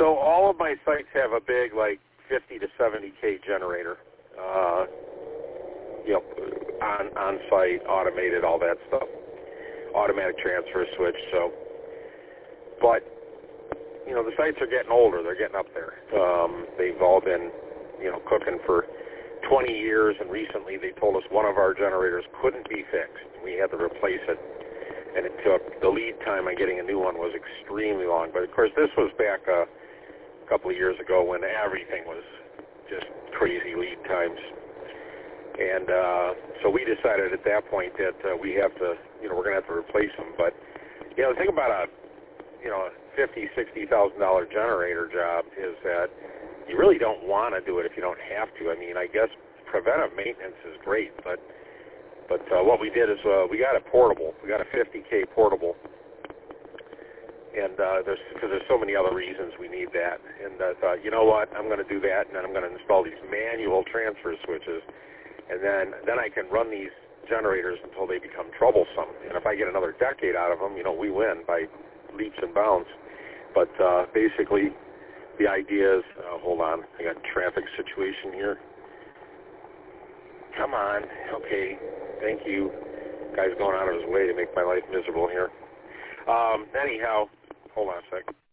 So all of my sites have a big, like, 50 to 70K generator, on site, automated, all that stuff, automatic transfer switch. So, but the sites are getting older. They're getting up there. They've all been, cooking for 20 years, and recently they told us one of our generators couldn't be fixed. We had to replace it, and it took, the lead time on getting a new one was extremely long. But of course, this was back a couple of years ago when everything was just crazy lead times. And so we decided at that point that we have to, we're going to have to replace them. But, the thing about a $50,000, $60,000 generator job is that you really don't want to do it if you don't have to. I mean, I guess preventive maintenance is great, but what we did is we got a portable. We got a 50K portable, and because there's so many other reasons we need that. And I thought, you know what, I'm going to do that, and then I'm going to install these manual transfer switches, and then I can run these generators until they become troublesome. And if I get another decade out of them, we win by leaps and bounds. But basically, the idea is, hold on, I got a traffic situation here. Come on, okay, thank you. Guy's going out of his way to make my life miserable here. Anyhow, hold on a sec.